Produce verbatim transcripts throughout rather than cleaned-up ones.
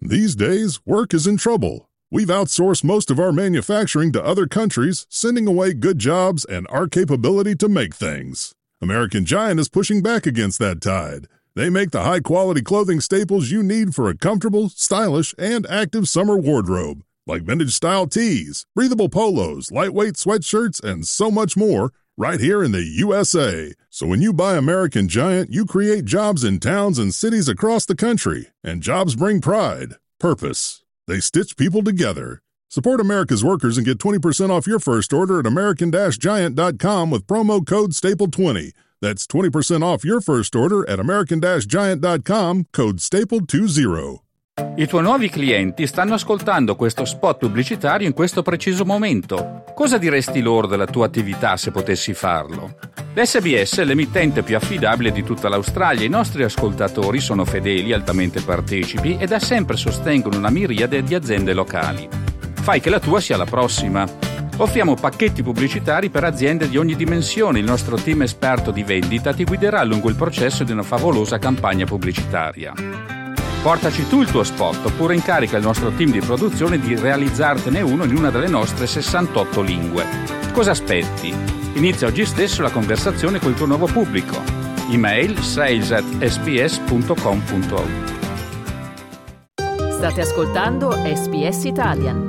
These days, work is in trouble. We've outsourced most of our manufacturing to other countries, sending away good jobs and our capability to make things. American Giant is pushing back against that tide. They make the high-quality clothing staples you need for a comfortable, stylish, and active summer wardrobe, like vintage-style tees, breathable polos, lightweight sweatshirts, and so much more, right here in the U S A. So when you buy American Giant, you create jobs in towns and cities across the country, and jobs bring pride, purpose. They stitch people together. Support America's workers and get twenty percent off your first order at american giant dot com with promo code staple twenty. That's twenty percent off your first order at american giant dot com, code staple twenty. I tuoi nuovi clienti stanno ascoltando questo spot pubblicitario in questo preciso momento. Cosa diresti loro della tua attività se potessi farlo? L'S B S è l'emittente più affidabile di tutta l'Australia. I nostri ascoltatori sono fedeli, altamente partecipi e da sempre sostengono una miriade di aziende locali. Fai che la tua sia la prossima. Offriamo pacchetti pubblicitari per aziende di ogni dimensione. Il nostro team esperto di vendita ti guiderà lungo il processo di una favolosa campagna pubblicitaria. Portaci tu il tuo spot oppure incarica il nostro team di produzione di realizzartene uno in una delle nostre sessantotto lingue. Cosa aspetti? Inizia oggi stesso la conversazione col tuo nuovo pubblico. Email sales at s b s punto com punto a u. State ascoltando S B S Italian.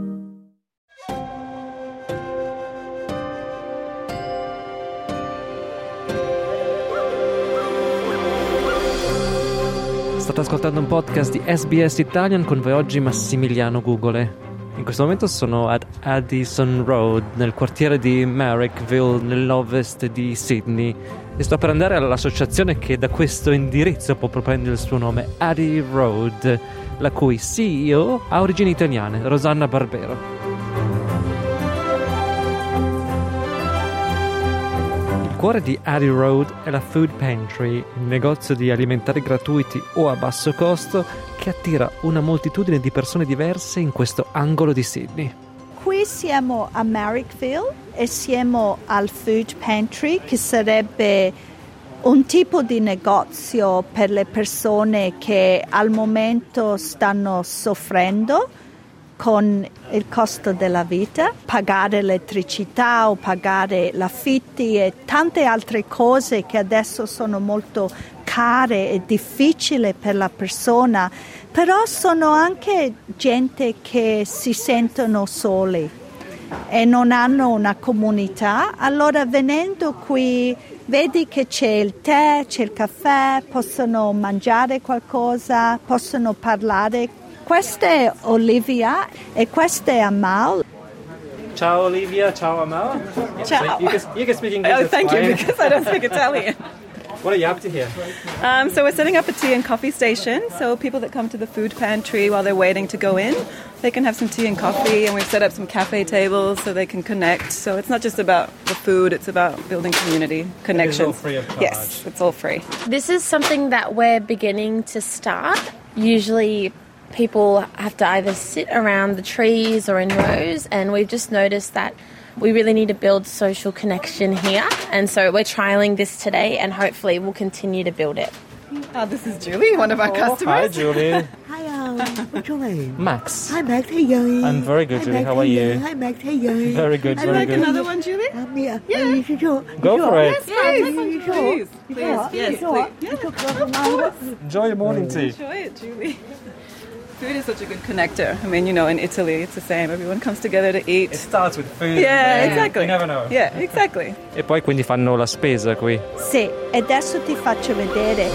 State ascoltando un podcast di S B S Italian, con voi oggi Massimiliano Gugole. In questo momento sono ad Addison Road, nel quartiere di Marrickville, nell'ovest di Sydney, e sto per andare all'associazione che da questo indirizzo può prendere il suo nome, Addie Road, la cui C E O ha origini italiane, Rosanna Barbero. Il cuore di Addie Road è la Food Pantry, un negozio di alimentari gratuiti o a basso costo che attira una moltitudine di persone diverse in questo angolo di Sydney. Qui siamo a Marrickville e siamo al Food Pantry, che sarebbe un tipo di negozio per le persone che al momento stanno soffrendo con il costo della vita, pagare l'elettricità o pagare l'affitti e tante altre cose che adesso sono molto care e difficili per la persona, però sono anche gente che si sentono soli e non hanno una comunità. Allora venendo qui vedi che c'è il tè, c'è il caffè, possono mangiare qualcosa, possono parlare. Questa è Olivia e questa è Amal. Ciao Olivia, ciao Amal. Ciao. You can, you can speak English. Oh, thank fine. you, because I don't speak Italian. What are you up to here? Um, so we're setting up a tea and coffee station, so people that come to the food pantry while they're waiting to go in, they can have some tea and coffee, and we've set up some cafe tables so they can connect. So it's not just about the food, it's about building community connections. It is all free of charge. Yes, it's all free. This is something that we're beginning to start. Usually people have to either sit around the trees or in rows, and we've just noticed that we really need to build social connection here, and so we're trialling this today and hopefully we'll continue to build it. Oh, this is Julie, one of our customers. Hi Julie. Hi, um, what's your name? Max. Hi, Max. How you doing? I'm very good, Hi, Julie. Max, How are you? Hi, Max. How you doing? Very good, I'd very like good. another one, Julie. Um, yeah. Yeah. Uh, you sure? Go you for sure? it. Yes, Yeah, please, you please, sure? please, You please, sure? yes, You sure? please. You took one from mine? Enjoy your morning tea. Enjoy it, Julie. Food is such a good connector. I mean, you know, in Italy it's the same. Everyone comes together to eat. It starts with food. Yeah, exactly. You never know. Yeah, exactly. E poi quindi fanno la spesa qui. Sì, e adesso ti faccio vedere.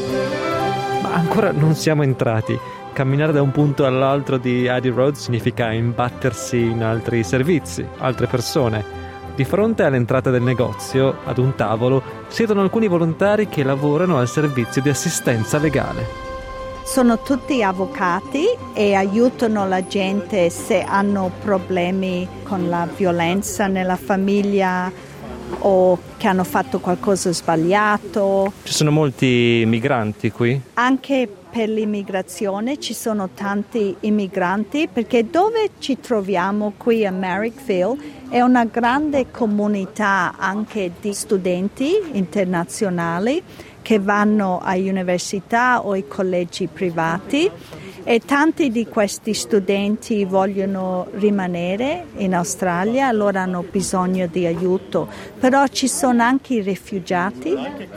Ma ancora non siamo entrati. Camminare da un punto all'altro di Addie Road significa imbattersi in altri servizi, altre persone. Di fronte all'entrata del negozio, ad un tavolo, siedono alcuni volontari che lavorano al servizio di assistenza legale. Sono tutti avvocati e aiutano la gente se hanno problemi con la violenza nella famiglia o che hanno fatto qualcosa sbagliato. Ci sono molti migranti qui? Anche per l'immigrazione ci sono tanti immigranti, perché dove ci troviamo qui a Marrickville è una grande comunità anche di studenti internazionali che vanno a università o ai collegi privati, e tanti di questi studenti vogliono rimanere in Australia, allora hanno bisogno di aiuto, però ci sono anche i rifugiati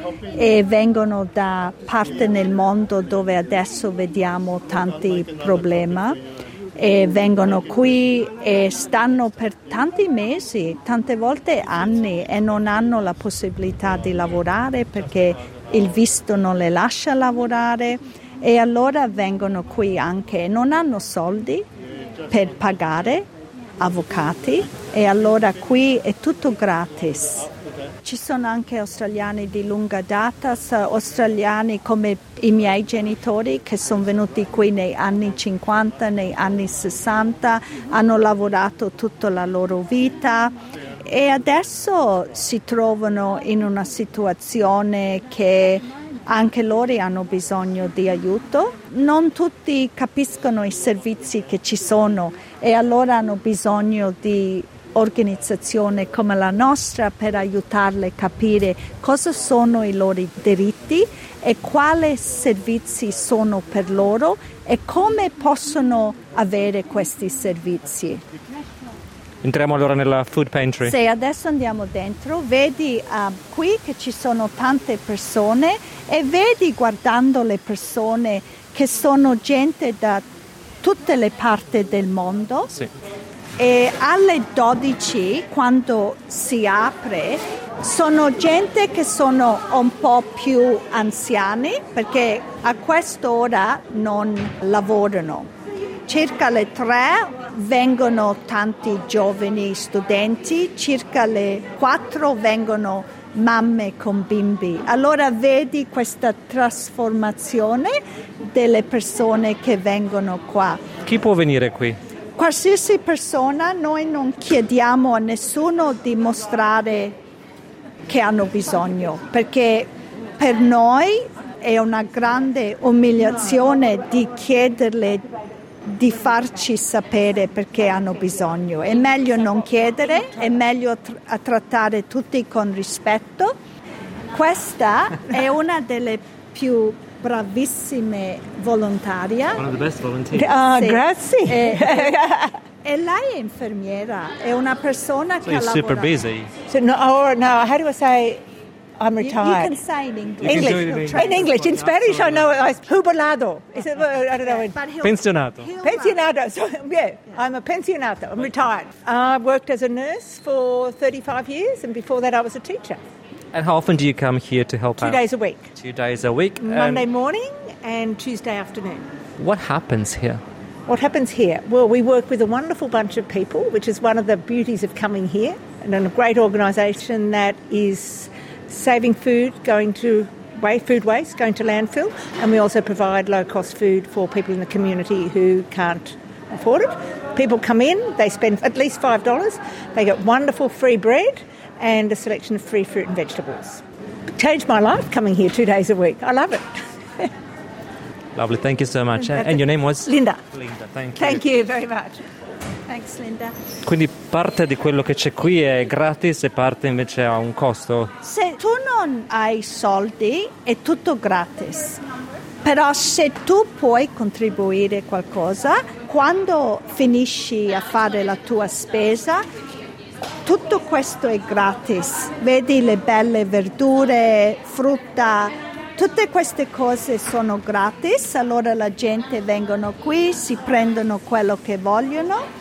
e vengono da parte nel mondo dove adesso vediamo tanti problemi. E vengono qui e stanno per tanti mesi, tante volte anni, e non hanno la possibilità di lavorare perché il visto non le lascia lavorare, e allora vengono qui anche, non hanno soldi per pagare avvocati, e allora qui è tutto gratis. Ci sono anche australiani di lunga data, australiani come i miei genitori che sono venuti qui nei anni cinquanta, nei anni sessanta, hanno lavorato tutta la loro vita e adesso si trovano in una situazione che anche loro hanno bisogno di aiuto. Non tutti capiscono i servizi che ci sono e allora hanno bisogno di organizzazione come la nostra per aiutarle a capire cosa sono i loro diritti e quali servizi sono per loro e come possono avere questi servizi. Entriamo allora nella food pantry. Se adesso andiamo dentro, vedi uh, qui che ci sono tante persone e vedi guardando le persone che sono gente da tutte le parti del mondo. Sì. E alle dodici, quando si apre, sono gente che sono un po' più anziani perché a quest'ora non lavorano. Circa le tre vengono tanti giovani studenti, circa le quattro vengono mamme con bimbi. Allora vedi questa trasformazione delle persone che vengono qua. Chi può venire qui? Qualsiasi persona, noi non chiediamo a nessuno di mostrare che hanno bisogno, perché per noi è una grande umiliazione di chiederle di farci sapere perché hanno bisogno. È meglio non chiedere, è meglio tra- trattare tutti con rispetto. Questa è una delle più bravissime volontaria. One of the best volunteers. Ah, Sì. grazie. E, e lei è infermiera, è una persona So che you're ha super lavorato. busy. So, no, or, no, how do I say I'm You, you retired? can say in English. You can English. do it in English. In English. In Spanish, I know it's jubilado. Is it, I don't know. But he'll- Pensionato. he'll- Pensionado. So, yeah, I'm a pensionato. I'm retired. I worked as a nurse for thirty-five years, and before that, I was a teacher. And how often do you come here to help Two out? days a week. Two days a week. Monday And morning and Tuesday afternoon. what happens here? What happens here? Well, we work with a wonderful bunch of people, which is one of the beauties of coming here, and a great organisation that is saving food, going to waste, food waste, going to landfill, and we also provide low-cost food for people in the community who can't afford it. People come in, they spend at least five dollars, they get wonderful free bread and a selection of free fruit and vegetables. Changed my life coming here two days a week. I love it. Lovely, thank you so much. And your name was? Linda. Linda, thank you. Thank you very much. Thanks, Linda. Quindi parte di quello che c'è qui è gratis e parte invece ha un costo? Se tu non hai soldi è tutto gratis, però se tu puoi contribuire qualcosa, quando finisci a fare la tua spesa, tutto questo è gratis. Vedi le belle verdure, frutta, tutte queste cose sono gratis, allora la gente vengono qui, si prendono quello che vogliono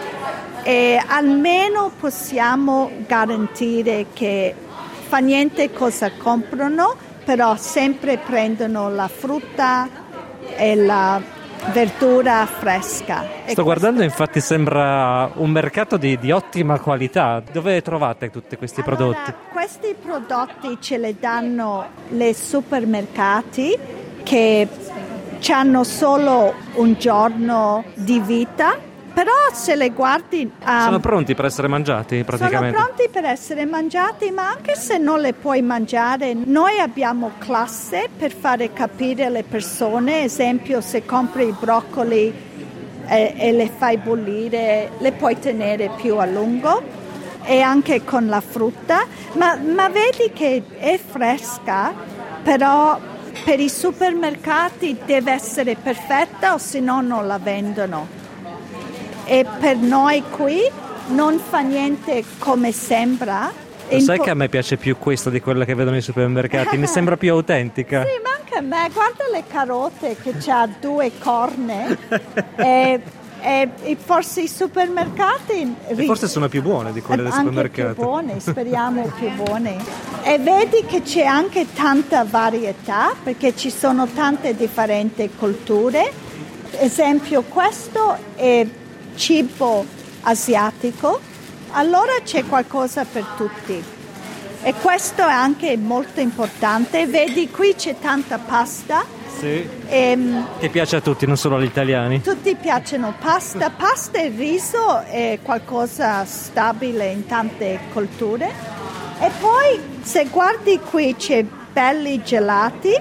e almeno possiamo garantire che fa niente cosa comprano, però sempre prendono la frutta e la verdura fresca. E Sto guardando, infatti sembra un mercato di, di ottima qualità. Dove trovate tutti questi Allora, prodotti? questi prodotti ce li danno le supermercati che hanno solo un giorno di vita, però se le guardi um, Sono pronti per essere mangiati praticamente? sono pronti per essere mangiati, ma anche se non le puoi mangiare, noi abbiamo classe per fare capire alle persone, esempio se compri i broccoli e, e le fai bollire, le puoi tenere più a lungo, e anche con la frutta, ma, ma vedi che è fresca, però per i supermercati deve essere perfetta o se no non la vendono. E per noi qui non fa niente come sembra. Lo sai che a me piace più questa di quella che vedo nei supermercati, mi sembra più autentica. Sì, ma anche a me, guarda le carote che c'ha due corne e, e, e forse i supermercati... E forse sono più buone di quelle del supermercato. Anche più buone, speriamo più buone. E vedi che c'è anche tanta varietà perché ci sono tante differenti culture. Esempio, questo è cibo asiatico. Allora c'è qualcosa per tutti e questo è anche molto importante. Vedi, qui c'è tanta pasta. Sì. E, che piace a tutti, non solo agli italiani. Tutti piacciono pasta. Pasta e riso è qualcosa stabile in tante culture. E poi se guardi qui c'è belli gelati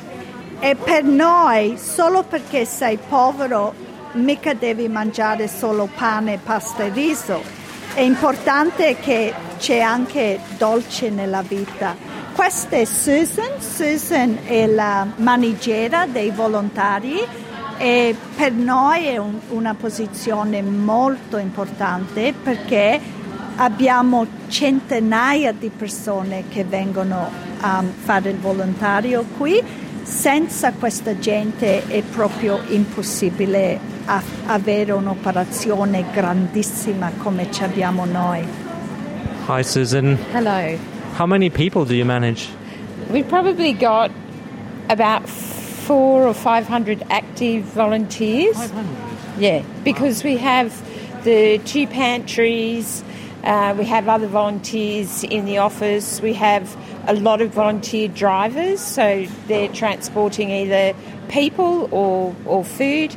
e per noi, solo perché sei povero, mica devi mangiare solo pane, pasta e riso. È importante che c'è anche dolce nella vita. Questa è Susan. Susan è la manigliera dei volontari e per noi è un, una posizione molto importante perché abbiamo centinaia di persone che vengono a fare il volontario qui. Senza questa gente è proprio impossibile a avere un'operazione grandissima come ci abbiamo noi. Hi Susan. Hello. How many people do you manage? We've probably got about four or five hundred active volunteers. five hundred? Yeah, because we have the two pantries, uh, we have other volunteers in the office, we have a lot of volunteer drivers, so they're transporting either people or, or food.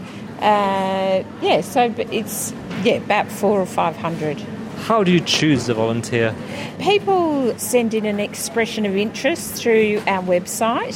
Uh, yeah, so it's yeah about four or five hundred. How do you choose the volunteer? People send in an expression of interest through our website,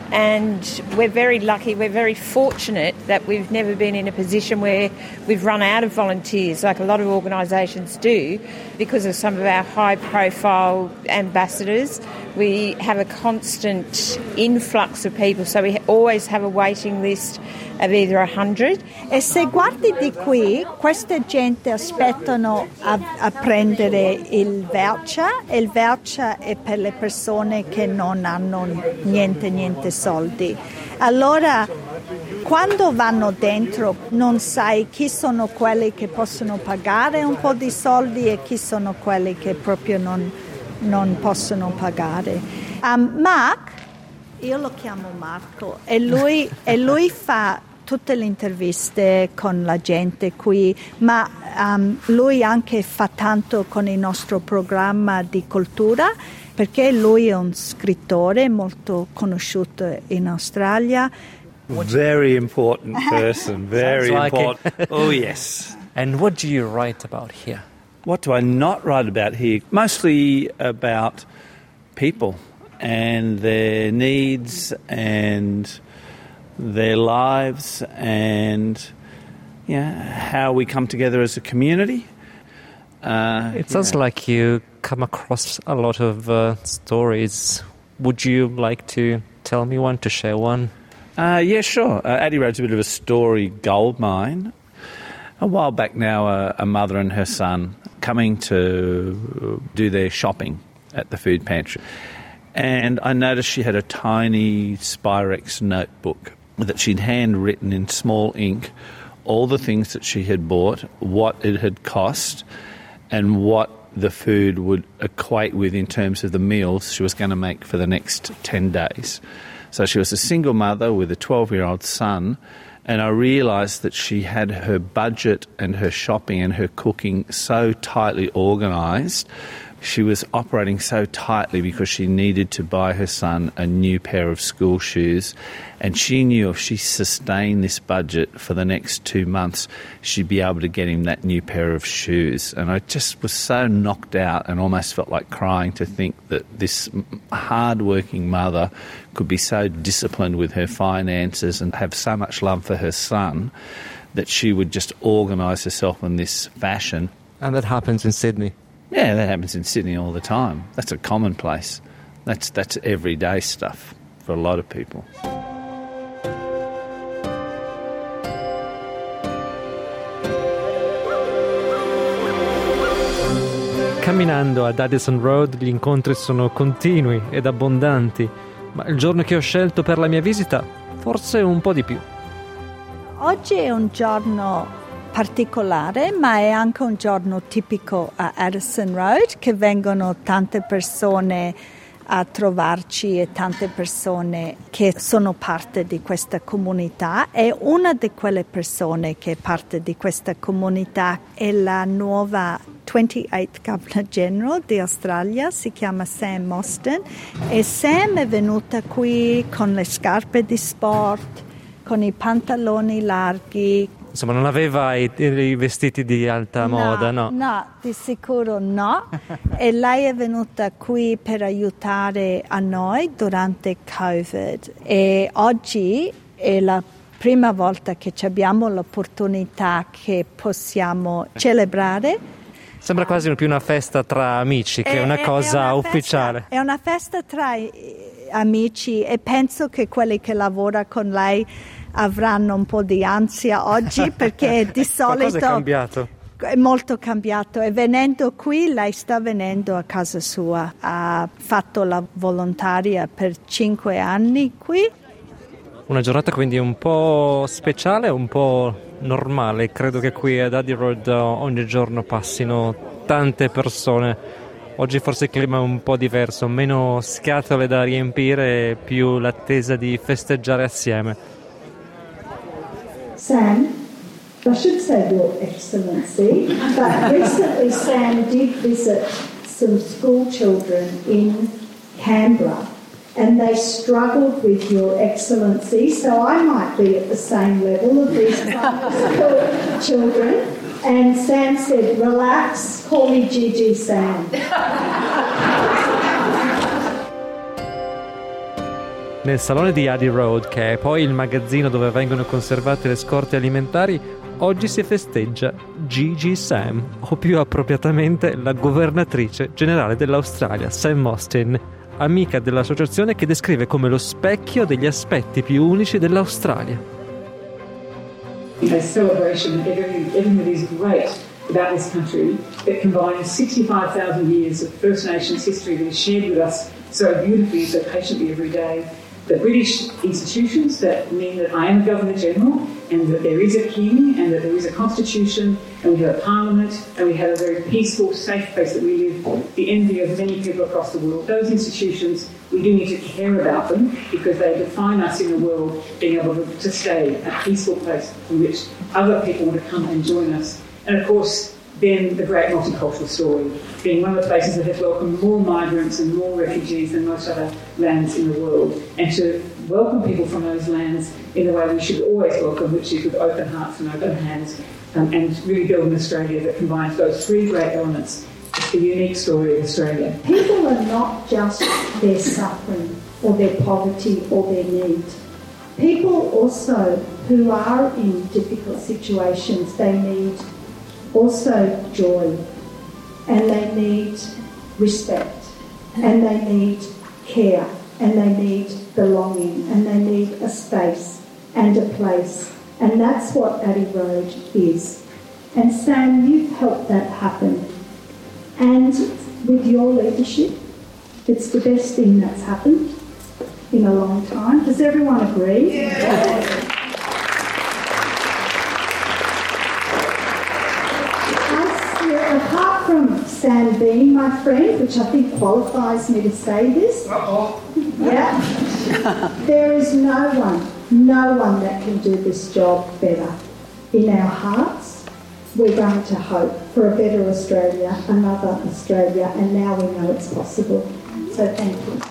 and we're very lucky, we're very fortunate that we've never been in a position where we've run out of volunteers like a lot of organisations do because of some of our high-profile ambassadors. We have a constant influx of people, so we always have a waiting list of either one hundred. E se guardi di qui, questa gente aspettano a, a prendere il voucher e il voucher è per le persone che non hanno niente, niente soldi. Allora, quando vanno dentro non sai chi sono quelli che possono pagare un po' di soldi e chi sono quelli che proprio non, non possono pagare. Um, Mark, io lo chiamo Marco, e lui, e lui fa tutte le interviste con la gente qui, ma um, lui anche fa tanto con il nostro programma di cultura, perché lui è un scrittore molto conosciuto in Australia. Very important person, very like important. Oh, yes. And what do you write about here? What do I not write about here? Mostly about people and their needs and their lives and you know, how we come together as a community. Uh, it sounds know. like you come across a lot of uh, stories. Would you like to tell me one, to share one? Uh, yeah, sure. Uh, Addie Road's a bit of a story goldmine. A while back now, uh, a mother and her son coming to do their shopping at the food pantry. And I noticed she had a tiny Spyrex notebook that she'd handwritten in small ink all the things that she had bought, what it had cost, and what the food would equate with in terms of the meals she was going to make for the next ten days. So she was a single mother with a twelve-year-old son, and I realised that she had her budget and her shopping and her cooking so tightly organised. She was operating so tightly because she needed to buy her son a new pair of school shoes, and she knew if she sustained this budget for the next two months, she'd be able to get him that new pair of shoes. And I just was so knocked out and almost felt like crying to think that this hard-working mother could be so disciplined with her finances and have so much love for her son that she would just organise herself in this fashion. And that happens in Sydney? Yeah, that happens in Sydney all the time. That's a commonplace. That's that's everyday stuff for a lot of people. Camminando ad Addison Road gli incontri sono continui ed abbondanti, ma il giorno che ho scelto per la mia visita forse un po' di più. Oggi è un giorno particolare, ma è anche un giorno tipico a Addison Road, che vengono tante persone a trovarci e tante persone che sono parte di questa comunità, e una di quelle persone che è parte di questa comunità è la nuova ventiottesimo Governor General di Australia, si chiama Sam Mostyn, e Sam è venuta qui con le scarpe di sport, con i pantaloni larghi. Insomma, non aveva i, i vestiti di alta no, moda, no? No, di sicuro no. E lei è venuta qui per aiutare a noi durante Covid. E oggi è la prima volta che abbiamo l'opportunità che possiamo celebrare. Sembra quasi più una festa tra amici che è, una cosa è una ufficiale. Festa, è una festa tra amici, e penso che quelli che lavorano con lei avranno un po' di ansia oggi, perché di solito è cambiato. È molto cambiato, e venendo qui, lei sta venendo a casa sua, ha fatto la volontaria per cinque anni qui. Una giornata quindi un po' speciale, un po' normale. Credo che qui ad Addison Road ogni giorno passino tante persone. Oggi forse il clima è un po' diverso, meno scatole da riempire, più l'attesa di festeggiare assieme. Sam, I should say Your Excellency, but recently Sam did visit some school children in Canberra, and they struggled with Your Excellency, so I might be at the same level of these school children. And Sam said, relax, call me Gigi Sam. Nel salone di Addison Road, che è poi il magazzino dove vengono conservate le scorte alimentari, oggi si festeggia Gigi Sam, o più appropriatamente la governatrice generale dell'Australia, Sam Mostyn, amica dell'associazione che descrive come lo specchio degli aspetti più unici dell'Australia. A celebration of everything, everything that is great about this country, that combines sixty-five thousand years of First Nations history that is shared with us so beautifully, so patiently every day. The British institutions that mean that I am a Governor-General, and that there is a King, and that there is a Constitution, and we have a Parliament, and we have a very peaceful, safe place that we live, the envy of many people across the world. Those institutions, we do need to care about them, because they define us in the world, being able to, to stay a peaceful place from which other people want to come and join us. And of course, then the great multicultural story, being one of the places that has welcomed more migrants and more refugees than most other lands in the world, and to welcome people from those lands in the way we should always welcome, which is with open hearts and open hands, um, and really build an Australia that combines those three great elements. It's the unique story of Australia. People are not just their suffering or their poverty or their need. People also who are in difficult situations, they need also joy, and they need respect, and they need care, and they need belonging, and they need a space and a place, and that's what Addison Road is. And Sam, you've helped that happen, and with your leadership, it's the best thing that's happened in a long time. Does everyone agree? Yeah. Apart from Sam being my friend, which I think qualifies me to say this, Uh-oh. yeah, there is no one, no one that can do this job better. In our hearts, we're going to hope for a better Australia, another Australia, and now we know it's possible. So thank you.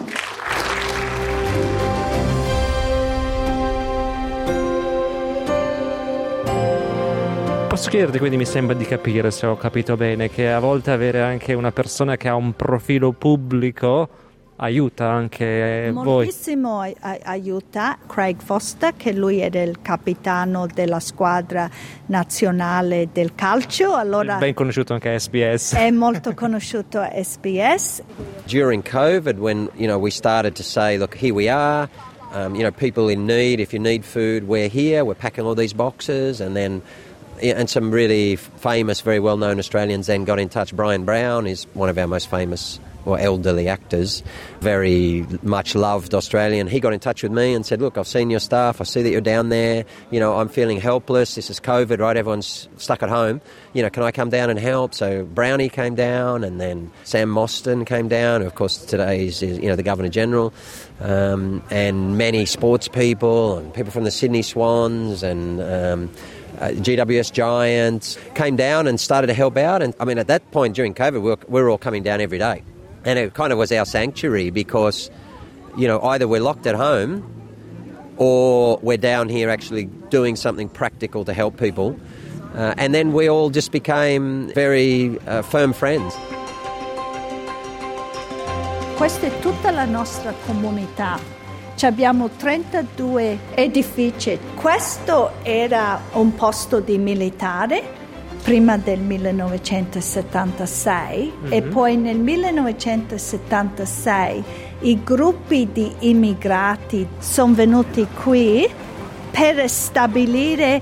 Posso chiederti, quindi mi sembra di capire, se ho capito bene, che a volte avere anche una persona che ha un profilo pubblico aiuta anche voi? Moltissimo aiuta. Craig Foster, che lui è il capitano della squadra nazionale del calcio, allora ben conosciuto anche a S B S. È molto conosciuto a S B S. During COVID, when you know we started to say, look, here we are, um, you know, people in need. If you need food, we're here. We're packing all these boxes, and then and some really famous, very well-known Australians then got in touch. Brian Brown is one of our most famous or elderly actors, very much loved Australian. He got in touch with me and said, look, I've seen your stuff, I see that you're down there, you know, I'm feeling helpless, this is COVID, right, everyone's stuck at home, you know, can I come down and help? So Brownie came down, and then Sam Mostyn came down, who of course today is, is you know, the Governor-General, um, and many sports people, and people from the Sydney Swans, and um, Uh, G W S Giants came down and started to help out. And I mean, at that point during COVID, we were, we were all coming down every day. And it kind of was our sanctuary because, you know, either we're locked at home or we're down here actually doing something practical to help people. Uh, and then we all just became very uh, firm friends. Questa è tutta la nostra comunità. Ci abbiamo trentadue edifici. Questo era un posto di militare prima del millenovecentosettantasei mm-hmm. e poi nel millenovecentosettantasei i gruppi di immigrati sono venuti qui per stabilire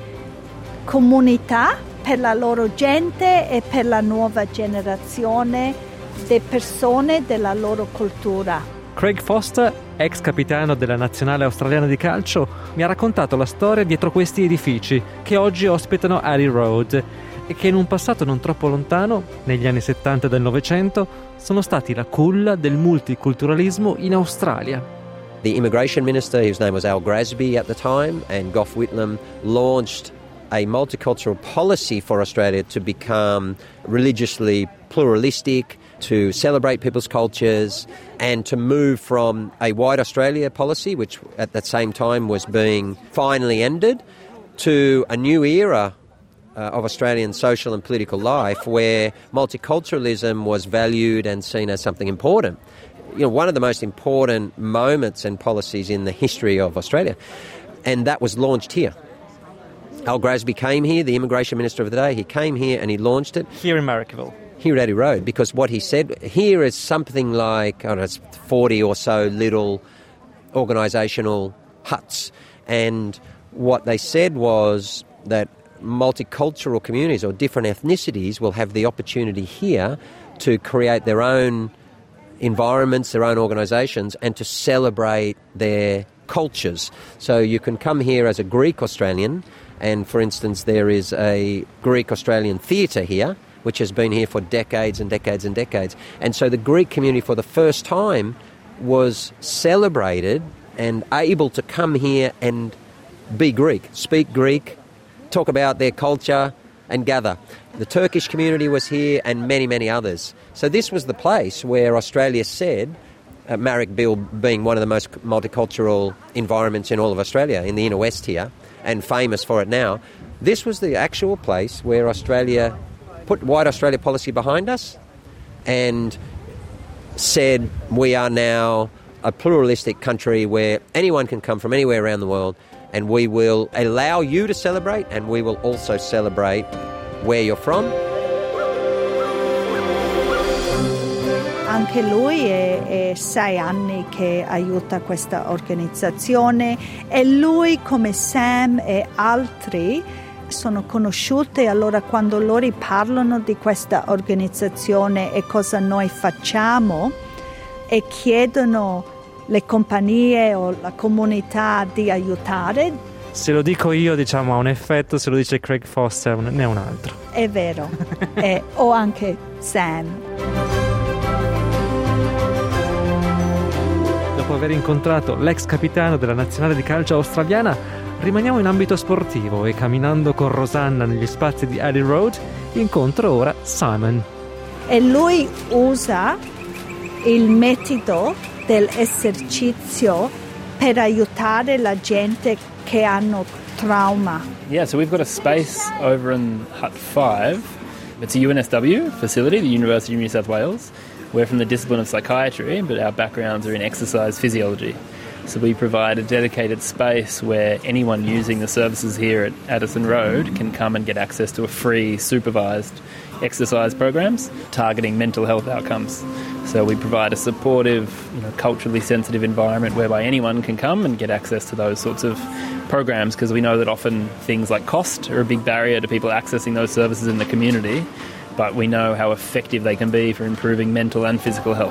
comunità per la loro gente e per la nuova generazione di persone della loro cultura. Craig Foster, ex capitano della nazionale australiana di calcio, mi ha raccontato la storia dietro questi edifici che oggi ospitano Addie Road e che in un passato non troppo lontano, negli anni settanta del Novecento, sono stati la culla del multiculturalismo in Australia. The immigration minister, whose name was Al Grasby at the time, and Gough Whitlam launched a multicultural policy for Australia to become religiously pluralistic, to celebrate people's cultures, and to move from a white Australia policy, which at that same time was being finally ended, to a new era uh, of Australian social and political life where multiculturalism was valued and seen as something important. You know, one of the most important moments and policies in the history of Australia, and that was launched here. Al Grasby came here, the immigration minister of the day, he came here and he launched it. Here in Marrickville. Here at Addie Road, because what he said, here is something like, I don't know, it's forty or so little organisational huts. And what they said was that multicultural communities or different ethnicities will have the opportunity here to create their own environments, their own organisations, and to celebrate their cultures. So you can come here as a Greek Australian, and for instance, there is a Greek Australian theatre here, which has been here for decades and decades and decades. And so the Greek community for the first time was celebrated and able to come here and be Greek, speak Greek, talk about their culture and gather. The Turkish community was here and many, many others. So this was the place where Australia said, uh, Marrickville being one of the most multicultural environments in all of Australia, in the inner west here, and famous for it now, this was the actual place where Australia put white Australia policy behind us and said we are now a pluralistic country where anyone can come from anywhere around the world, and we will allow you to celebrate, and we will also celebrate where you're from. Anche lui è, è sei anni che aiuta questa organizzazione e lui come Sam e altri sono conosciute, allora quando loro parlano di questa organizzazione e cosa noi facciamo e chiedono le compagnie o la comunità di aiutare. Se lo dico io, diciamo, ha un effetto, se lo dice Craig Foster ne ha un altro. È vero, e, o anche Sam. Dopo aver incontrato l'ex capitano della nazionale di calcio australiana, rimaniamo in ambito sportivo e camminando con Rosanna negli spazi di Addie Road incontro ora Simon. E lui usa il metodo dell'esercizio per aiutare la gente che hanno trauma. Yeah, so we've got a space over in Hut five. It's a U N S W facility, the University of New South Wales. We're from the discipline of psychiatry, but our backgrounds are in exercise physiology. So we provide a dedicated space where anyone using the services here at Addison Road can come and get access to a free supervised exercise programs targeting mental health outcomes. So we provide a supportive, you know, culturally sensitive environment whereby anyone can come and get access to those sorts of programs, because we know that often things like cost are a big barrier to people accessing those services in the community, but we know how effective they can be for improving mental and physical health.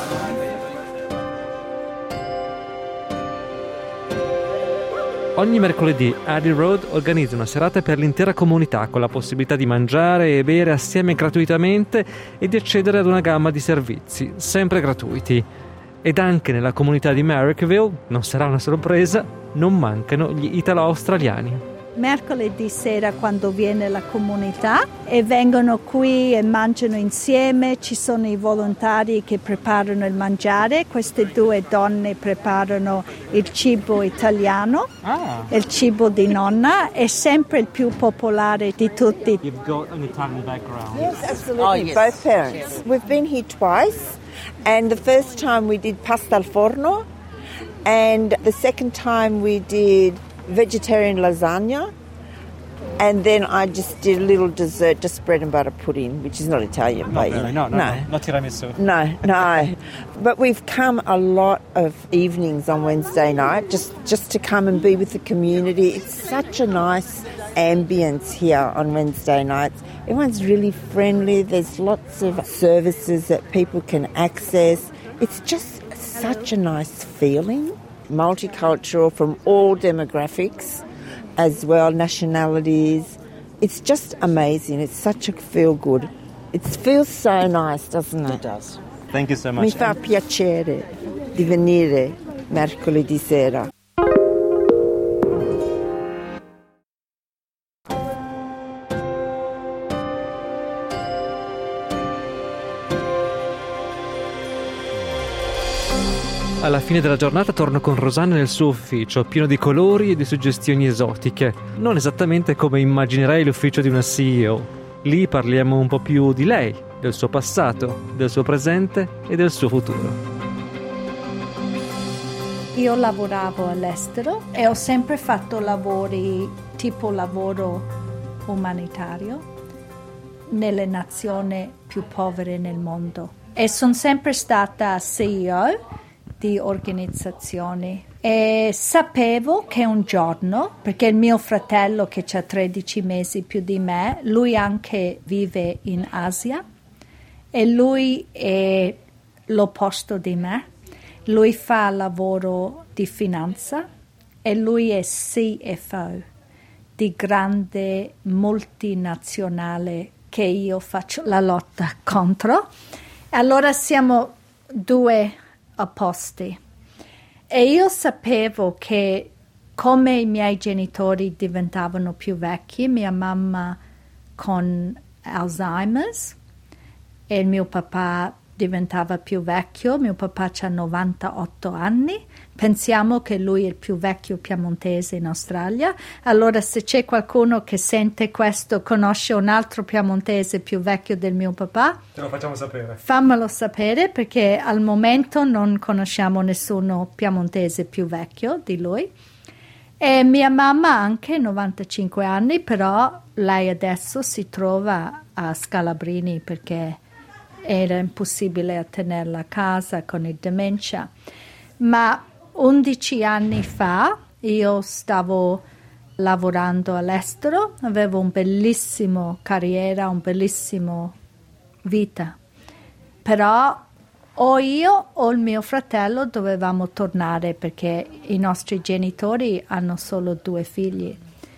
Ogni mercoledì Addie Road organizza una serata per l'intera comunità con la possibilità di mangiare e bere assieme gratuitamente e di accedere ad una gamma di servizi, sempre gratuiti. Ed anche nella comunità di Marrickville, non sarà una sorpresa, non mancano gli italo-australiani. Mercoledì sera, quando viene la comunità e vengono qui e mangiano insieme, ci sono i volontari che preparano il mangiare. Queste due donne preparano il cibo italiano, ah. il cibo di nonna, è sempre il più popolare di tutti. You've got an Italian background. Yes, absolutely. Oh, yes. Both parents. We've been here twice, and the first time we did pasta al forno, and the second time we did vegetarian lasagna, and then I just did a little dessert, just bread and butter pudding, which is not Italian, Not but really, no, no, no, not tiramisu. No, no. But we've come a lot of evenings on Wednesday night, just just to come and be with the community. It's such a nice ambience here on Wednesday nights. Everyone's really friendly. There's lots of services that people can access. It's just such a nice feeling. Multicultural from all demographics as well, nationalities. It's just amazing. It's such a feel good. It feels so nice, doesn't it? It does. Thank you so much. Mi fa piacere di venire mercoledì sera. Alla fine della giornata torno con Rosanna nel suo ufficio, pieno di colori e di suggestioni esotiche. Non esattamente come immaginerei l'ufficio di una C E O. Lì parliamo un po' più di lei, del suo passato, del suo presente e del suo futuro. Io lavoravo all'estero e ho sempre fatto lavori tipo lavoro umanitario nelle nazioni più povere nel mondo. E sono sempre stata C E O di organizzazioni e sapevo che un giorno, perché il mio fratello che ha tredici mesi più di me, lui anche vive in Asia e lui è l'opposto di me, lui fa lavoro di finanza e lui è C F O di grande multinazionale che io faccio la lotta contro. Allora siamo due opposti e io sapevo che come i miei genitori diventavano più vecchi, mia mamma con Alzheimer's e il mio papà diventava più vecchio, mio papà ha novantotto anni, pensiamo che lui è il più vecchio piemontese in Australia, allora se c'è qualcuno che sente questo, conosce un altro piemontese più vecchio del mio papà, te lo facciamo sapere. Fammelo sapere, perché al momento non conosciamo nessuno piemontese più vecchio di lui. E mia mamma anche novantacinque anni, però lei adesso si trova a Scalabrini perché era impossibile a tenerla a casa con il demenza. Ma undici anni fa io stavo lavorando all'estero, avevo un bellissimo carriera, un bellissimo vita, però o io o il mio fratello dovevamo tornare perché i nostri genitori hanno solo due figli.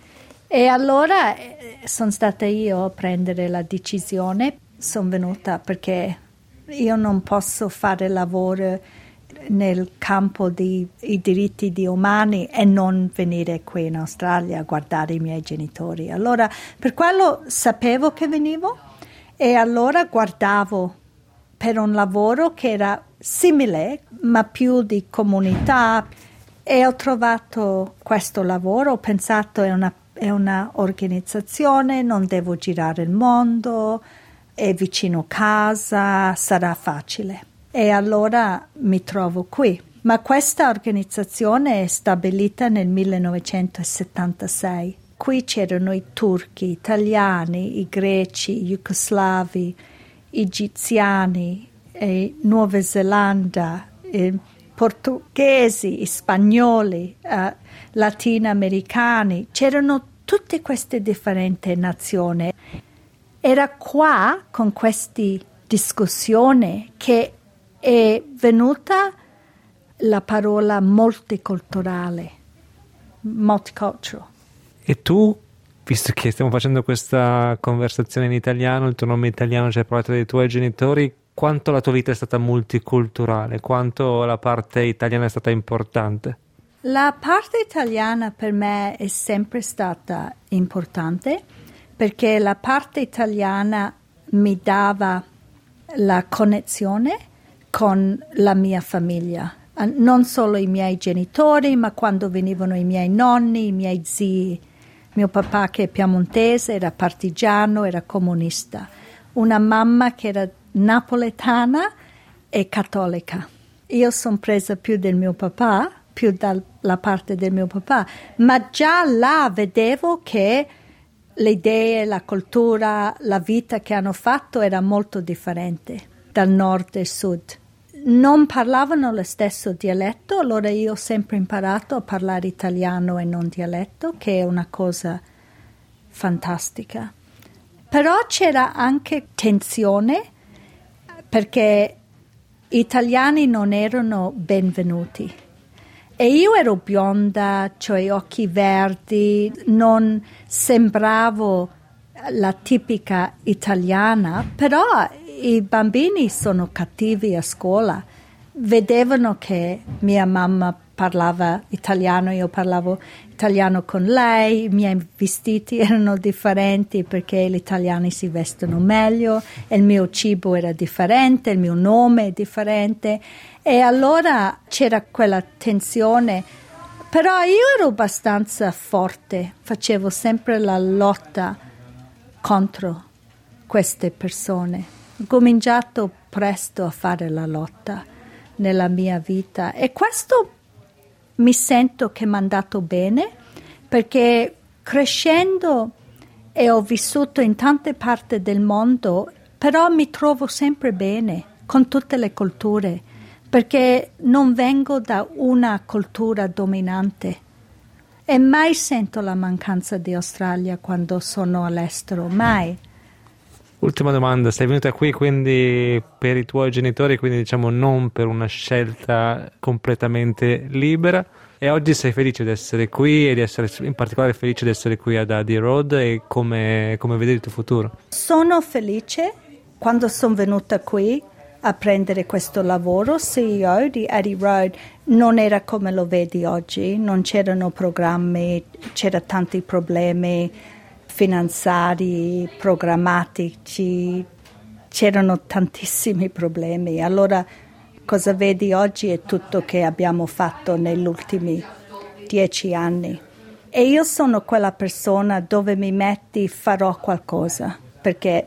E allora eh, sono stata io a prendere la decisione. Sono venuta perché io non posso fare lavoro nel campo dei diritti di umani e non venire qui in Australia a guardare i miei genitori. Allora per quello sapevo che venivo e allora guardavo per un lavoro che era simile ma più di comunità e ho trovato questo lavoro, ho pensato è una, è una organizzazione, non devo girare il mondo, è vicino casa, sarà facile. E allora mi trovo qui. Ma questa organizzazione è stabilita nel millenovecentosettantasei. Qui c'erano i turchi, italiani, i greci, i jugoslavi, egiziani, e Nuova Zelanda, e portoghesi, i spagnoli, eh, latinoamericani. C'erano tutte queste differenti nazioni. Era qua, con queste discussioni, che è venuta la parola multiculturale, multicultural. E tu, visto che stiamo facendo questa conversazione in italiano, il tuo nome italiano, ci hai parlato dei tuoi genitori, quanto la tua vita è stata multiculturale? Quanto la parte italiana è stata importante? La parte italiana per me è sempre stata importante perché la parte italiana mi dava la connessione con la mia famiglia. Non solo i miei genitori, ma quando venivano i miei nonni, i miei zii. Mio papà, che è piemontese, era partigiano, era comunista. Una mamma che era napoletana e cattolica. Io sono presa più del mio papà, più dalla parte del mio papà, ma già là vedevo che le idee, la cultura, la vita che hanno fatto era molto differente dal nord e sud. Non parlavano lo stesso dialetto, allora io ho sempre imparato a parlare italiano e non dialetto, che è una cosa fantastica. Però c'era anche tensione perché gli italiani non erano benvenuti. E io ero bionda, cioè occhi verdi, non sembravo la tipica italiana, però i bambini sono cattivi a scuola. Vedevano che mia mamma parlava italiano, io parlavo italiano con lei, i miei vestiti erano differenti perché gli italiani si vestono meglio, il mio cibo era differente, il mio nome è differente e allora c'era quella tensione. Però io ero abbastanza forte, facevo sempre la lotta contro queste persone. Ho cominciato presto a fare la lotta nella mia vita e questo mi sento che mi è andato bene perché crescendo e ho vissuto in tante parti del mondo, però mi trovo sempre bene con tutte le culture perché non vengo da una cultura dominante e mai sento la mancanza di Australia quando sono all'estero, mai. Ultima domanda, sei venuta qui quindi per i tuoi genitori, quindi diciamo non per una scelta completamente libera e oggi sei felice di essere qui e di essere in particolare felice di essere qui ad Addie Road e come, come vedi il tuo futuro? Sono felice quando sono venuta qui a prendere questo lavoro, C E O di Addie Road non era come lo vedi oggi, non c'erano programmi, c'erano tanti problemi finanziari, programmatici, c'erano tantissimi problemi. Allora cosa vedi oggi è tutto che abbiamo fatto negli ultimi dieci anni. E io sono quella persona dove mi metti farò qualcosa, perché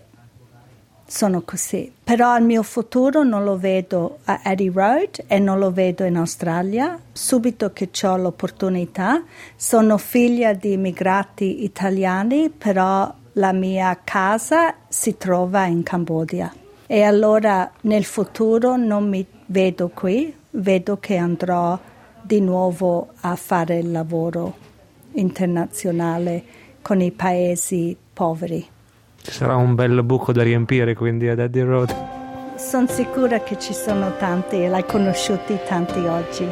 sono così. Però il mio futuro non lo vedo a Addie Road e non lo vedo in Australia. Subito che ho l'opportunità, sono figlia di immigrati italiani, però la mia casa si trova in Cambogia. E allora nel futuro non mi vedo qui, vedo che andrò di nuovo a fare il lavoro internazionale con i paesi poveri. Ci sarà un bel buco da riempire quindi ad Addie Road. Sono sicura che ci sono tanti e l'hai conosciuti tanti oggi.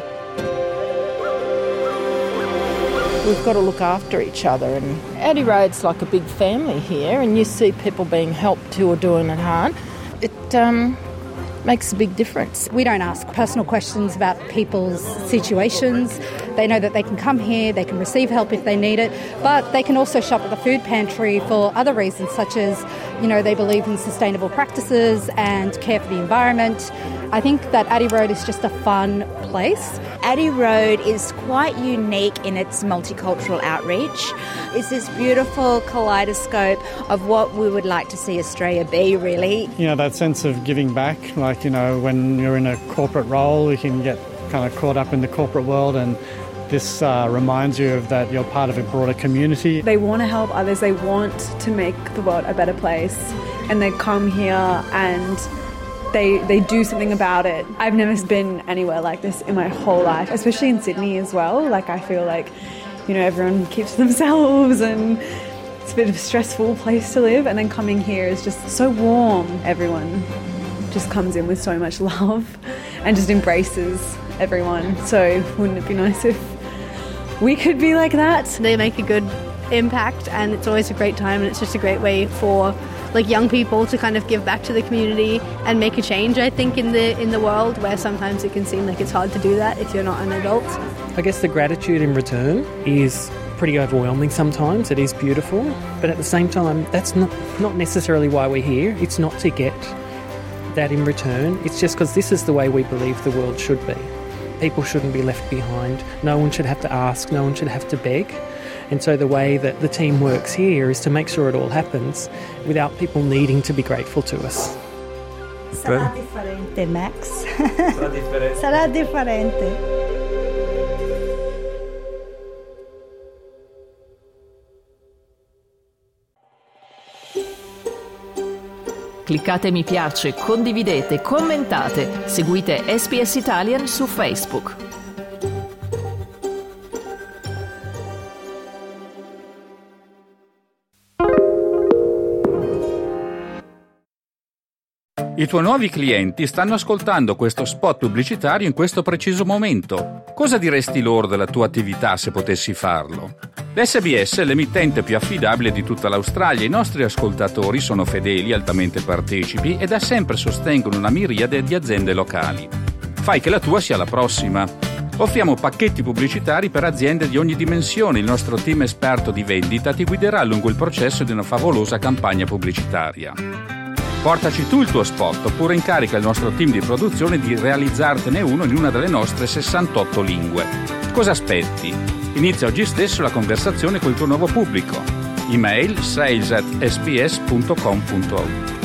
We've got to look after each other, and Addie Road's like a big family here, and you see people being helped who are doing it hard. It um, makes a big difference. We don't ask personal questions about people's situations. They know that they can come here, they can receive help if they need it, but they can also shop at the food pantry for other reasons, such as, you know, they believe in sustainable practices and care for the environment. I think that Addie Road is just a fun place. Addie Road is quite unique in its multicultural outreach. It's this beautiful kaleidoscope of what we would like to see Australia be, really. You know, that sense of giving back, like, you know, when you're in a corporate role, you can get kind of caught up in the corporate world, and this uh, reminds you of that you're part of a broader community. They want to help others, they want to make the world a better place, and they come here and they they do something about it. I've never been anywhere like this in my whole life, especially in Sydney as well. Like, I feel like, you know, everyone keeps to themselves and it's a bit of a stressful place to live, and then coming here is just so warm. Everyone just comes in with so much love and just embraces everyone. So wouldn't it be nice if we could be like that? They make a good impact, and it's always a great time, and it's just a great way for like young people to kind of give back to the community and make a change, I think, in the in the world where sometimes it can seem like it's hard to do that if you're not an adult. I guess the gratitude in return is pretty overwhelming sometimes. It is beautiful, but at the same time, that's not, not necessarily why we're here. It's not to get that in return. It's just because this is the way we believe the world should be. People shouldn't be left behind. No one should have to ask. No one should have to beg. And so the way that the team works here is to make sure it all happens without people needing to be grateful to us. Sarà differente, Max. Sarà differente. Sarà differente. Cliccate mi piace, condividete, commentate, seguite S B S Italian su Facebook. I tuoi nuovi clienti stanno ascoltando questo spot pubblicitario in questo preciso momento. Cosa diresti loro della tua attività se potessi farlo? L'S B S è l'emittente più affidabile di tutta l'Australia. I nostri ascoltatori sono fedeli, altamente partecipi e da sempre sostengono una miriade di aziende locali. Fai che la tua sia la prossima. Offriamo pacchetti pubblicitari per aziende di ogni dimensione. Il nostro team esperto di vendita ti guiderà lungo il processo di una favolosa campagna pubblicitaria. Portaci tu il tuo spot oppure incarica il nostro team di produzione di realizzartene uno in una delle nostre sessantotto lingue. Cosa aspetti? Inizia oggi stesso la conversazione col tuo nuovo pubblico. Email sales at s b s punto com punto a u.